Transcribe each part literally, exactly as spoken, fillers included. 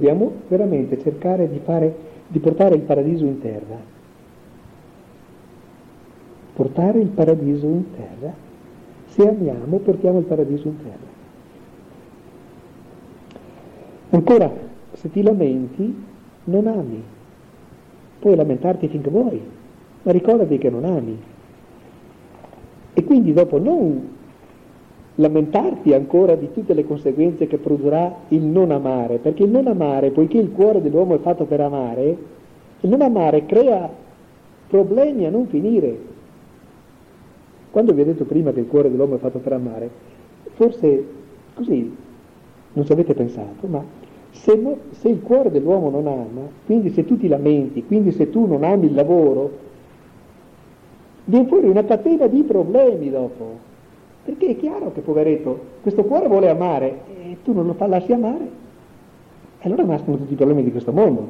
dobbiamo veramente cercare di fare, di portare il paradiso in terra. Portare il paradiso in terra. Se amiamo, portiamo il paradiso in terra. Ancora, se ti lamenti, non ami. Puoi lamentarti finché vuoi, ma ricordati che non ami. E quindi dopo non lamentarti ancora di tutte le conseguenze che produrrà il non amare, perché il non amare, poiché il cuore dell'uomo è fatto per amare, il non amare crea problemi a non finire. Quando vi ho detto prima che il cuore dell'uomo è fatto per amare, forse così non ci avete pensato, ma se, no, se il cuore dell'uomo non ama, quindi se tu ti lamenti, quindi se tu non ami il lavoro, viene fuori una catena di problemi dopo, perché è chiaro che, poveretto, questo cuore vuole amare e tu non lo fa, lasci amare, e allora nascono tutti i problemi di questo mondo.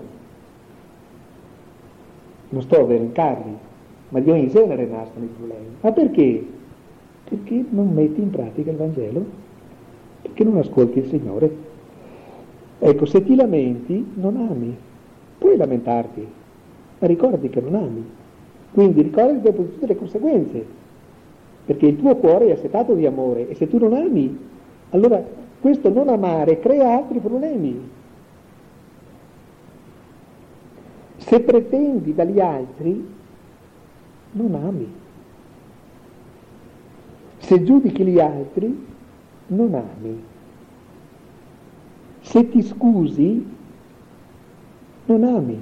Non sto ad elencarli, ma di ogni genere nascono i problemi. Ma perché? Perché non metti in pratica il Vangelo, perché non ascolti il Signore. Ecco, se ti lamenti, non ami, puoi lamentarti, ma ricordati che non ami. Quindi ricordati dopo tutte le conseguenze, perché il tuo cuore è assetato di amore, e se tu non ami, allora questo non amare crea altri problemi. Se pretendi dagli altri, non ami. Se giudichi gli altri, non ami. Se ti scusi, non ami.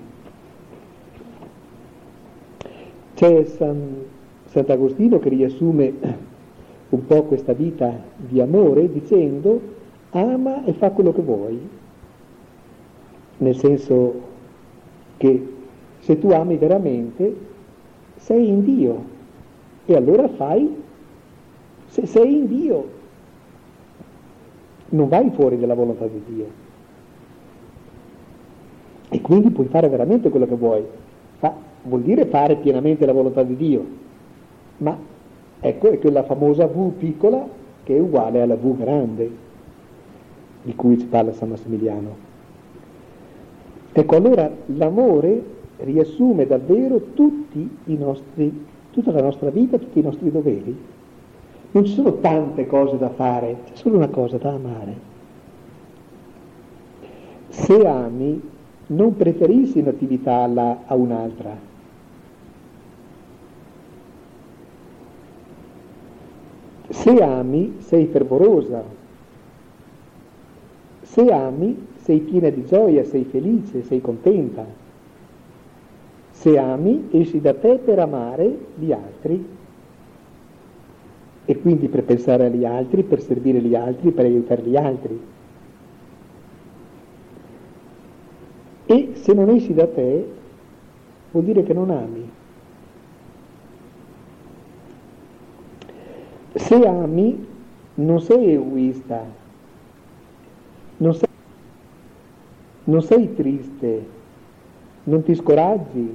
C'è San, Sant'Agostino che riassume un po' questa vita di amore dicendo: ama e fa quello che vuoi. Nel senso che se tu ami veramente, sei in Dio. E allora fai, se sei in Dio, non vai fuori dalla volontà di Dio. E quindi puoi fare veramente quello che vuoi. Fa, vuol dire fare pienamente la volontà di Dio. Ma ecco, è quella famosa V piccola che è uguale alla V grande, di cui ci parla San Massimiliano. Ecco, allora l'amore riassume davvero tutti i nostri, tutta la nostra vita, tutti i nostri doveri. Non ci sono tante cose da fare, c'è solo una cosa da amare. Se ami, non preferisci un'attività alla, a un'altra. Se ami, sei fervorosa. Se ami, sei piena di gioia, sei felice, sei contenta. Se ami, esci da te per amare gli altri. E quindi per pensare agli altri, per servire gli altri, per aiutare gli altri. E se non esci da te, vuol dire che non ami. Se ami, non sei egoista, non sei, non sei triste, non ti scoraggi,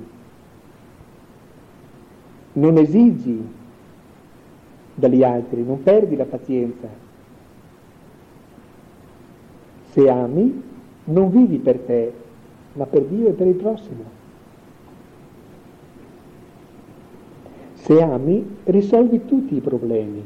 non esigi dagli altri, non perdi la pazienza. Se ami, non vivi per te, ma per Dio e per il prossimo. Se ami, risolvi tutti i problemi.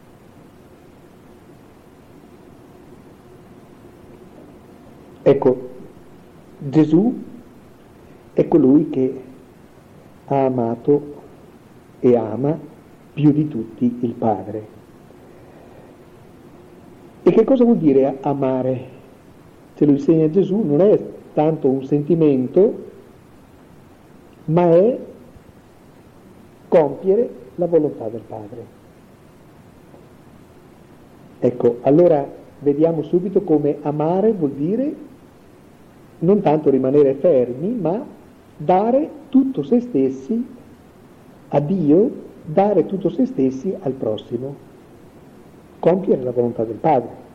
Ecco, Gesù è colui che ha amato e ama più di tutti il Padre. E che cosa vuol dire amare? Ce lo insegna Gesù, non è tanto un sentimento, ma è compiere la volontà del Padre. Ecco, allora vediamo subito come amare vuol dire non tanto rimanere fermi, ma dare tutto se stessi a Dio, dare tutto se stessi al prossimo, compiere la volontà del Padre.